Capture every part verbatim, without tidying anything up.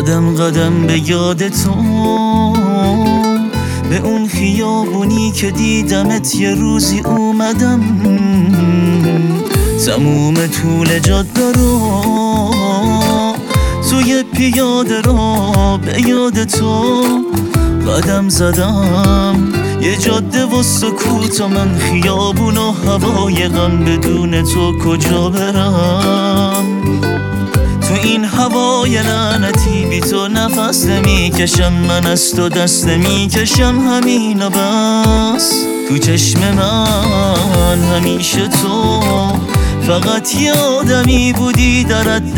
قدم قدم به یاد تو، به اون خیابونی که دیدمت یه روزی اومدم، تموم طول جاده رو توی پیاده رو به یاد تو قدم زدم. یه جاده و سکوت و من خیابون و هوای غم، بدون تو کجا برم؟ تو این هوای لعنتی بی تو نفس نمیکشم، من از تو دست نمیکشم، همین و بس. تو چشم من همیشه تو فقط یه آدمی بودی در حد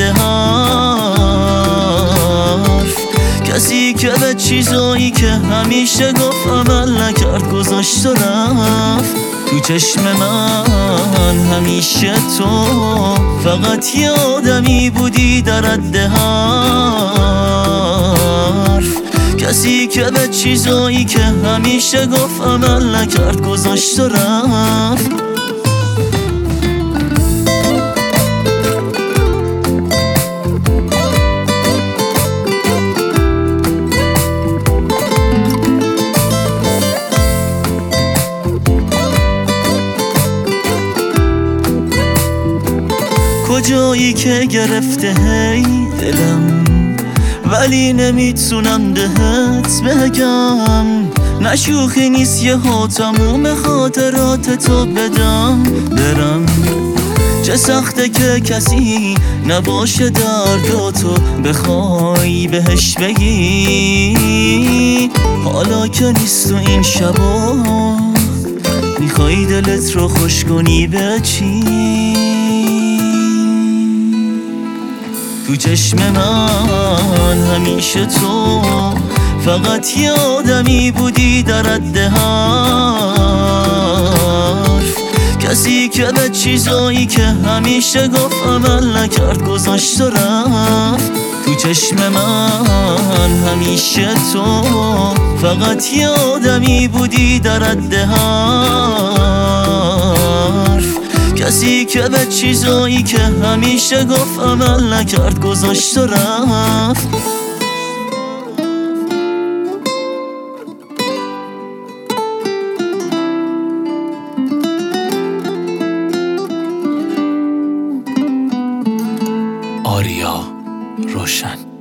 حرف، کسی که به چیزایی که همیشه گفت عمل نکرد، گذاشت و رفت. تو چشم من همیشه تو فقط یه آدمی بودی در حد حرف، کسی که به چیزایی که همیشه گفت عمل نکرد، گذاشت و رفت. کجایی که گرفته هی دلم، ولی نمیتونم بهت بگم. نشوخی نیست یه ها تموم خاطرات تو بدم برم. چه سخته که کسی نباشه درداتو بخوای بهش بگی، حالا که نیست تو این شبا میخوای دلت رو خوش کنی به چی؟ تو چشم من همیشه تو فقط یه آدمی بودی در حد حرف، کسی که به چیزایی که همیشه گفت عمل نکرد، گذاشت و رفت. تو چشم من همیشه تو فقط یه آدمی بودی در حد حرف، کسی که به چیزایی که همیشه گفت عمل نکرد، گذاشت و رفت. آریا روشن.